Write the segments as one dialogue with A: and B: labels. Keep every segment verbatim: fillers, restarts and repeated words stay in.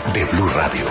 A: de Blue Radio.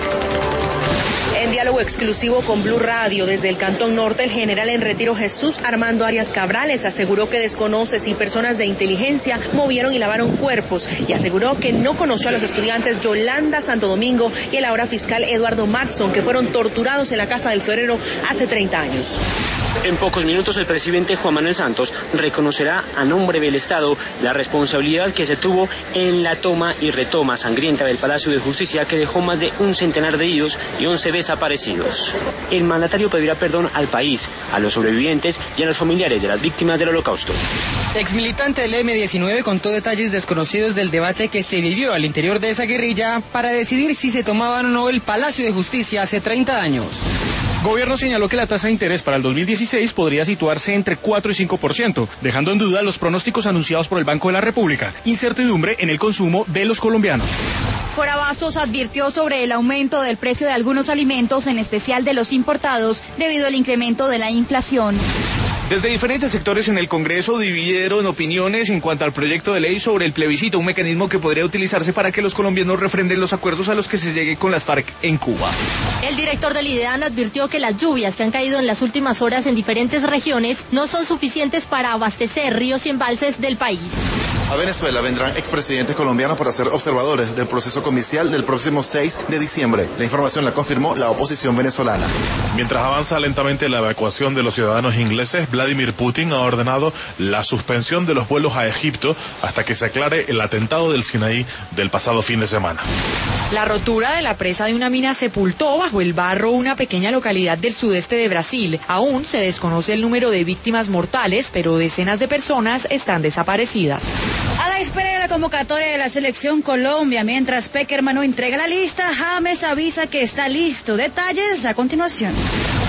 B: En diálogo exclusivo con Blue Radio desde el Cantón Norte, el general en retiro Jesús Armando Arias Cabrales aseguró que desconoce si personas de inteligencia movieron y lavaron cuerpos y aseguró que no conoció a los estudiantes Yolanda Santo Domingo y el ahora fiscal Eduardo Matson, que fueron torturados en la Casa del Florero hace treinta años.
C: En pocos minutos el presidente Juan Manuel Santos reconocerá a nombre del Estado la responsabilidad que se tuvo en la toma y retoma sangrienta del Palacio de Justicia que dejó más de un centenar de heridos y once desaparecidos. El mandatario pedirá perdón al país, a los sobrevivientes y a los familiares de las víctimas del Holocausto.
D: Exmilitante del eme diecinueve contó detalles desconocidos del debate que se vivió al interior de esa guerrilla para decidir si se tomaban o no el Palacio de Justicia hace treinta años.
E: Gobierno señaló que la tasa de interés para el dos mil dieciséis podría situarse entre cuatro y cinco por ciento, dejando en duda los pronósticos anunciados por el Banco de la República. Incertidumbre en el consumo de los colombianos.
F: Corabastos advirtió sobre el aumento del precio de algunos alimentos, en especial de los importados, debido al incremento de la inflación.
G: Desde diferentes sectores en el Congreso dividieron opiniones en cuanto al proyecto de ley sobre el plebiscito, un mecanismo que podría utilizarse para que los colombianos refrenden los acuerdos a los que se llegue con las FARC en Cuba.
H: El director del IDEAN advirtió que las lluvias que han caído en las últimas horas en diferentes regiones no son suficientes para abastecer ríos y embalses del país.
I: A Venezuela vendrán expresidentes colombianos para ser observadores del proceso comicial del próximo seis de diciembre. La información la confirmó la oposición venezolana.
J: Mientras avanza lentamente la evacuación de los ciudadanos ingleses, Vladimir Putin ha ordenado la suspensión de los vuelos a Egipto hasta que se aclare el atentado del Sinaí del pasado fin de semana.
K: La rotura de la presa de una mina sepultó bajo el barro una pequeña localidad del sudeste de Brasil. Aún se desconoce el número de víctimas mortales, pero decenas de personas están desaparecidas.
L: A la espera de la convocatoria de la selección Colombia, mientras Peckerman no entrega la lista, James avisa que está listo. Detalles a continuación.